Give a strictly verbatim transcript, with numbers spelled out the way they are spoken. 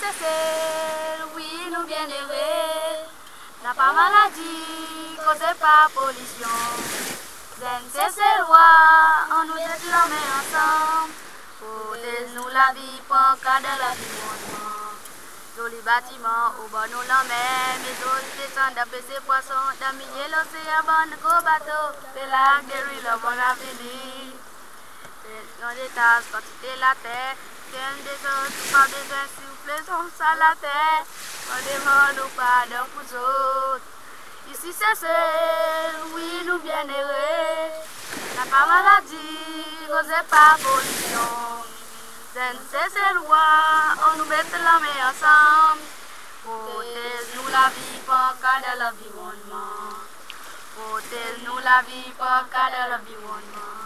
cesser, oui, nous bien errer. N'a pas maladie causée par pollution. Zen cesser loi, on nous déclamer ensemble. Protège-nous la vie, pour cas de l'environnement. Joli bâtiment, au bord nous l'emmène, mais autres descendent d'après ces poissons, d'un milieu l'océan, bon gros bateau, les lacs, des rues, le bon avenir. Dans les tasses, quantité la terre, qu'elle descend, tout par des insufflés, sont ça la terre, on demande nous pardon pour autres. Ici c'est seul, oui, nous bien errés, n'a pas maladie, causée par pollution. C'est ces lois, on nous met la main ensemble. Protège-nous la vie pour cas de l'environnement. Protège-nous la vie pour cas de l'environnement.